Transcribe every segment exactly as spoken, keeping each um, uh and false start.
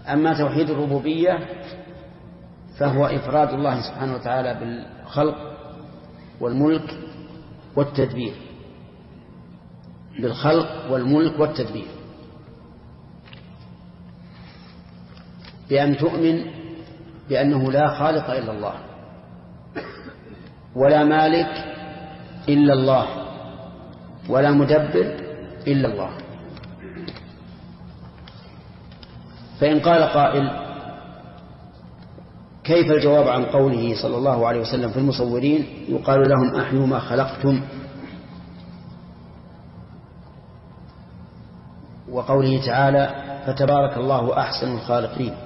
أما توحيد الربوبية فهو إفراد الله سبحانه وتعالى بالخلق والملك والتدبير، بالخلق والملك والتدبير، بأن تؤمن بأنه لا خالق إلا الله ولا مالك إلا الله ولا مدبر إلا الله. فإن قال قائل كيف الجواب عن قوله صلى الله عليه وسلم في المصورين يقال لهم أحيوا ما خلقتم، وقوله تعالى فتبارك الله أحسن الخالقين؟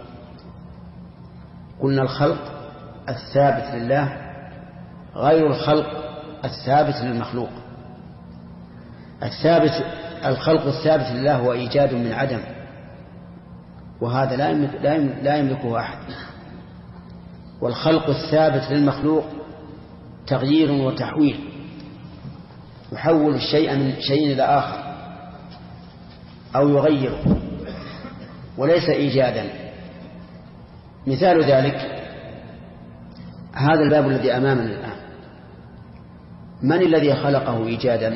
قلنا الخلق الثابت لله غير الخلق الثابت للمخلوق. الثابت الخلق الثابت لله هو إيجاد من عدم، وهذا لا يملك لا يملكه أحد. والخلق الثابت للمخلوق تغيير وتحويل، يحول الشيء من شيء إلى آخر أو يغيره، وليس إيجادا. مثال ذلك هذا الباب الذي أمامنا الآن، من الذي خلقه إيجادا؟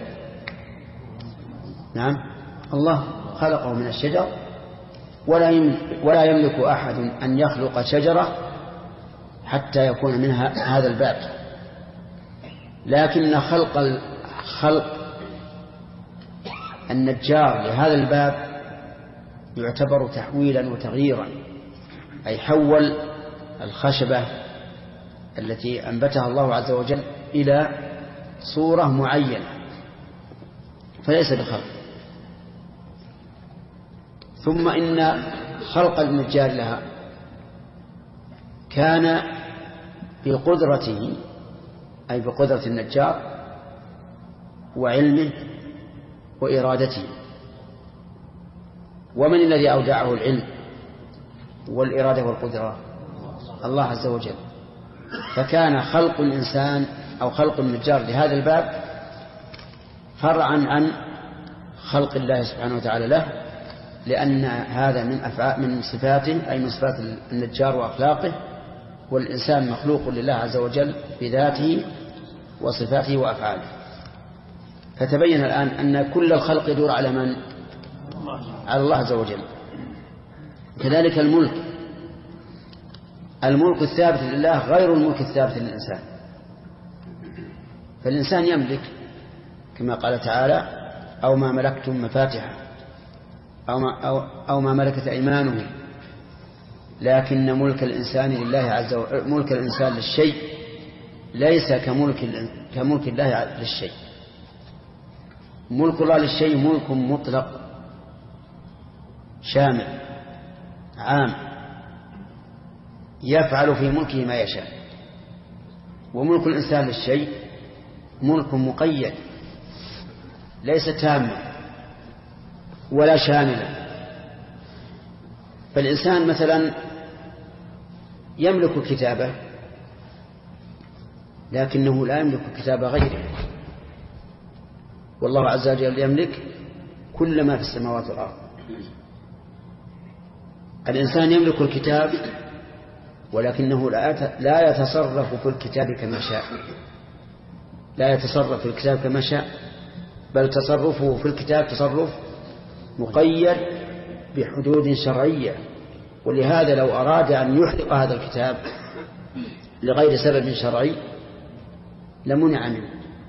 نعم، الله خلقه من الشجر، ولا يملك أحد أن يخلق شجرة حتى يكون منها هذا الباب. لكن خلق خلق النجار لهذا الباب يعتبر تحويلا وتغييرا، أي حول الخشبة التي أنبتها الله عز وجل إلى صورة معينة، فليس بخلق. ثم إن خلق النجار لها كان بقدرته، أي بقدرة النجار وعلمه وإرادته. ومن الذي أودعه العلم والإرادة والقدرة؟ الله عز وجل. فكان خلق الإنسان أو خلق النجار لهذا الباب فرعا عن خلق الله سبحانه وتعالى له، لأن هذا من أفعال من صفاته، أي من صفات النجار وأخلاقه، والإنسان مخلوق لله عز وجل بذاته وصفاته وأفعاله. فتبين الآن أن كل الخلق يدور على من؟ على الله عز وجل. كذلك الملك، الملك الثابت لله غير الملك الثابت للإنسان. فالإنسان يملك كما قال تعالى أو ما ملكتم مفاتحه أو ما, أو, أو ما ملكت أيمانه، لكن ملك الإنسان لله عز وجل، ملك الإنسان للشيء ليس كملك كملك الله للشيء. ملك الله للشيء ملك مطلق شامل عام يفعل في ملكه ما يشاء، وملك الإنسان للشيء ملك مقيد ليس تاما ولا شاملا. فالإنسان مثلا يملك كتابه لكنه لا يملك كتاب غيره، والله عز وجل يملك كل ما في السماوات والأرض. الإنسان يملك الكتاب ولكنه لا يتصرف في الكتاب كما شاء، لا يتصرف في الكتاب كما شاء، بل تصرفه في الكتاب تصرف مقيد بحدود شرعية. ولهذا لو أراد أن يحرق هذا الكتاب لغير سبب شرعي لمنع منه،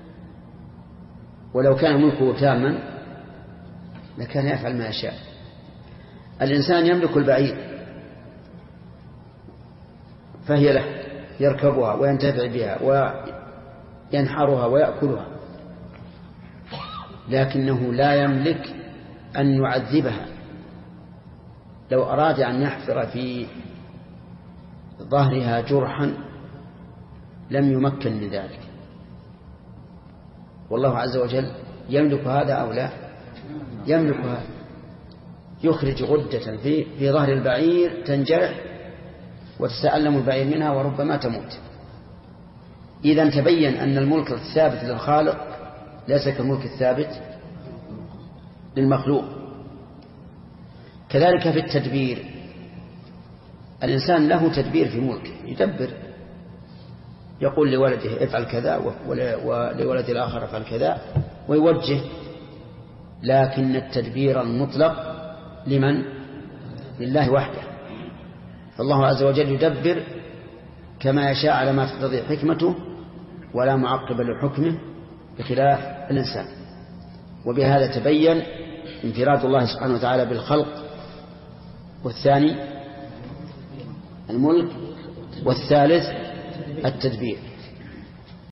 ولو كان ملكه تاما لكان يفعل ما يشاء. الإنسان يملك البعير فهي له، يركبها وينتفع بها وينحرها ويأكلها، لكنه لا يملك أن يعذبها. لو أراد أن يحفر في ظهرها جرحا لم يمكن من ذلك. والله عز وجل يملك هذا أو لا؟ يملك هذا. يخرج غدة في في ظهر البعير تنجرح وتتألم البعير منها وربما تموت. إذن تبين أن الملك الثابت للخالق ليس كالملك الثابت للمخلوق. كذلك في التدبير، الإنسان له تدبير في ملكه، يدبر، يقول لولده افعل كذا ولولد الآخر افعل كذا ويوجه، لكن التدبير المطلق لمن؟ لله وحده. فالله عز وجل يدبر كما يشاء على ما تقتضي حكمته ولا معقب لحكمه بخلاف الإنسان. وبهذا تبين انفراد الله سبحانه وتعالى بالخلق، والثاني الملك، والثالث التدبير.